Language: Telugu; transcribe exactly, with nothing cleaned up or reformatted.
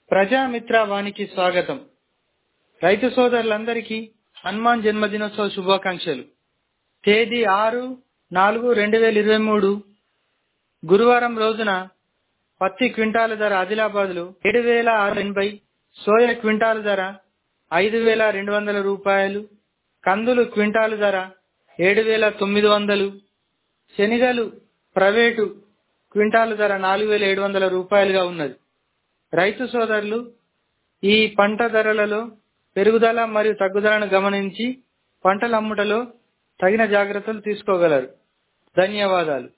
ప్రజామిత్ర వానికి స్వాగతం. రైతు సోదరులందరికీ హనుమాన్ జన్మదినోత్సవ శుభాకాంక్షలు. తేదీ ఆరు నాలుగు రెండు వేల ఇరవై మూడు గురువారం రోజున పత్తి క్వింటాలు ధర ఆదిలాబాద్ లో ఏడు వేల ఆరు ఎనభై, సోయా క్వింటాలు ధర ఐదు వేల రెండు వందల రూపాయలు, కందులు క్వింటాలు ధర ఏడు వేల తొమ్మిది వందలు, శనిగలు ప్రైవేటు క్వింటాలు ధర నాలుగు వేల ఏడు వందల రూపాయలుగా ఉన్నది. రైతు సోదరులు ఈ పంట ధరలలో పెరుగుదల మరియు తగ్గుదలను గమనించి పంటల అమ్ముటలో తగిన జాగ్రత్తలు తీసుకోగలరు. ధన్యవాదాలు.